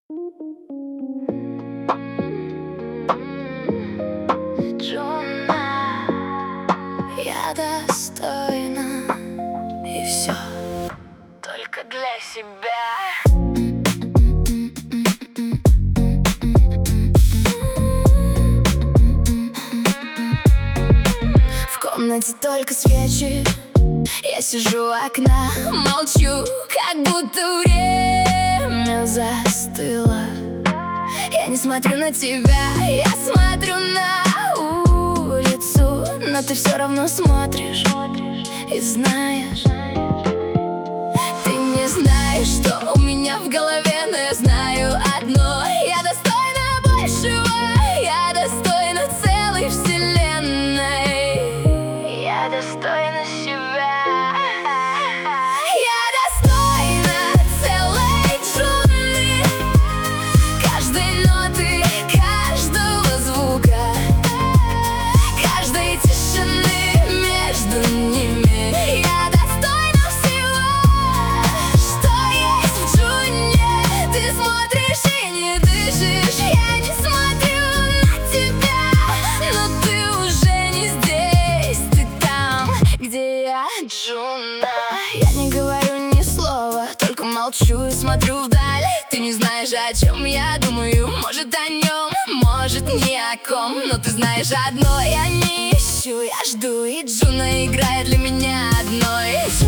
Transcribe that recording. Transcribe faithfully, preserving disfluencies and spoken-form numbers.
Джуна, я достойна, и все только для себя. В комнате только свечи, я сижу у окна, молчу, как будто время застыло. Я не смотрю на тебя, я смотрю на улицу, но ты все равно смотришь и знаешь. Ты не знаешь, что у меня в голове, но я знаю одно: я достойна большего, я достойна целой вселенной, я достойна себя. Я достойна целой джунгли, каждой ноты, каждого звука, каждой тишины между ними. Я достойна всего, что есть в джуне. Ты смотришь и не дышишь, я не смотрю на тебя, но ты уже не здесь, ты там, где я, Джуна. Я не говорю ни слова, только молчу и смотрю вдаль. Ты не знаешь, о чем я думаю, может, о нем, может, ни о ком, но ты знаешь одно: я не ищу, я жду, и Джуна играет для меня одной.